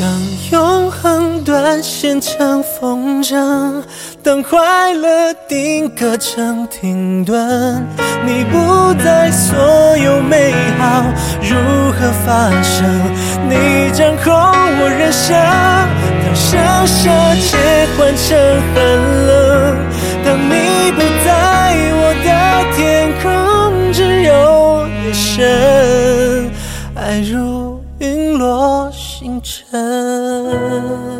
将永恒断线成风筝，当快乐定格成停顿，你不在，所有美好如何发生？你掌控我人生，当盛夏切换成寒冷，当你不在，我的天空只有夜深，爱如陨落星辰。